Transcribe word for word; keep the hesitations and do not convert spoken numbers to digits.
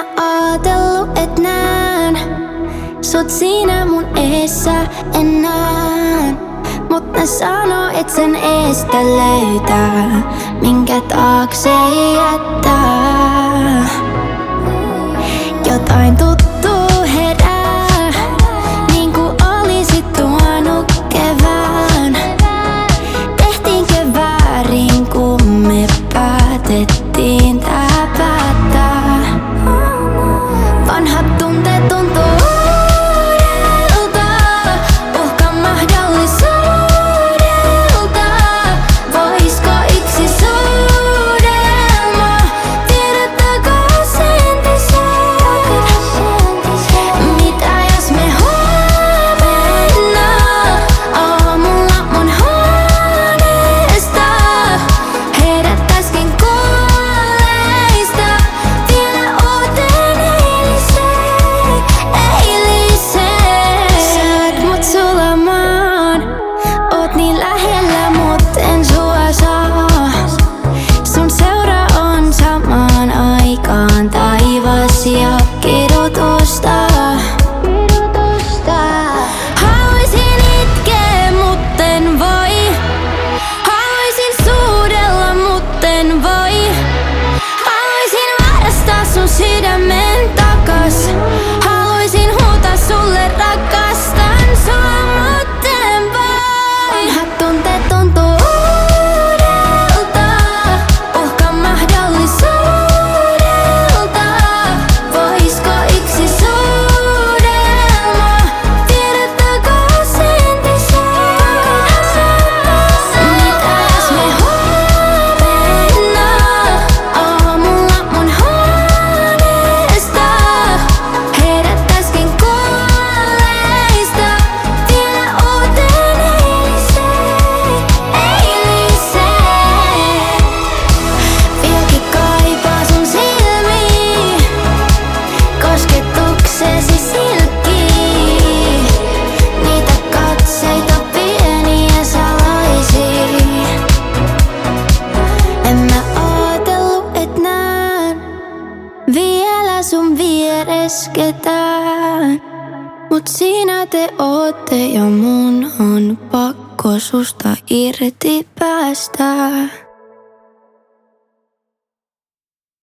mä aatellut, et näen sut siinä mun eessä enää. Mut ne sanoo, et sen eestä löytää, minkä taakse jättää. Jotain tuttuu herää, niinku olisit tuonut kevään. Tehtiinkö väärin, kun me päätettiin tää päättää? Vanhat tunteet tuntuu uudelta, uhka mahdollisuudelta. Voisko yksi suudelma viedä takaisin tiseen? Mitä jos me huomenna aamulla mun huoneesta herättäiskin kuolleista vielä uuteen eiliseen, eiliseen? Saat mut sulamaan, oot niin lähellä mut en sua saa. Sun seura on samaan aikaan taivas ja kidutusta. Haluaisin itkeä, mutten voi. Haluaisin suudella, mutten voi. Haluaisin varastaa sun sydämen takas. Haluaisin huutaa sulle rakastan sua, mutten voi. Vanhat tunteet tuntuu uudelta, uhka mahdollisuudelta. Voisko yksi suudelma viedä takaisin tiseen? Mitä jos me huomenna aamulla mun huoneesta herättäiskin kuolleista vielä uuteen eiliseen, eiliseen? Vieläkin kaipaa sun silmiin, kosketuksesi silkkii. Niitä katseita pieniä salaisia. En mä aatellut, et näen vielä sun vieres ketään. Mut siinä te ootte ja mun on pakko susta irti päästä.